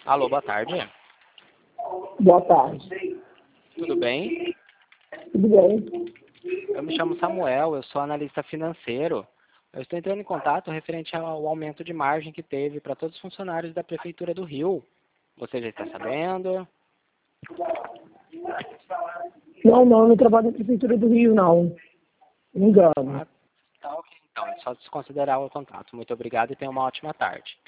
Alô, boa tarde. Boa tarde. Tudo bem? Tudo bem? Eu me chamo Samuel, eu sou analista financeiro. Eu estou entrando em contato referente ao aumento de margem que teve para todos os funcionários da Prefeitura do Rio. Você já está sabendo? Não trabalho na Prefeitura do Rio, não. Me engano. Tá ok, então. É só desconsiderar o contato. Muito obrigado e tenha uma ótima tarde.